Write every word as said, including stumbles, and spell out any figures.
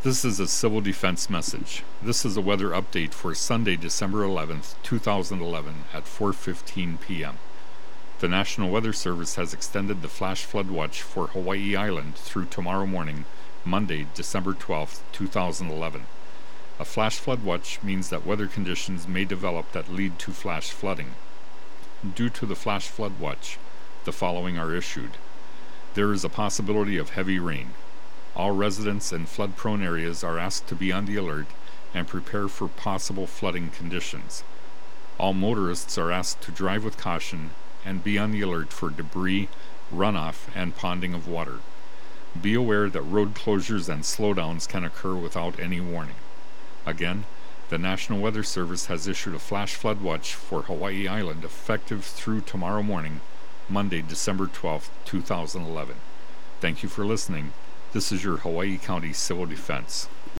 This is a civil defense message. This is a weather update for Sunday, December eleventh, two thousand eleven at four fifteen p m The National Weather Service has extended the flash flood watch for Hawaii Island through tomorrow morning, Monday, December twelfth, two thousand eleven. A flash flood watch means that weather conditions may develop that lead to flash flooding. Due to the flash flood watch, the following are issued. There is a possibility of heavy rain. All residents in flood-prone areas are asked to be on the alert and prepare for possible flooding conditions. All motorists are asked to drive with caution and be on the alert for debris, runoff, and ponding of water. Be aware that road closures and slowdowns can occur without any warning. Again, the National Weather Service has issued a flash flood watch for Hawaii Island effective through tomorrow morning, Monday, December twelfth, two thousand eleven. Thank you for listening. This is your Hawaii County Civil Defense.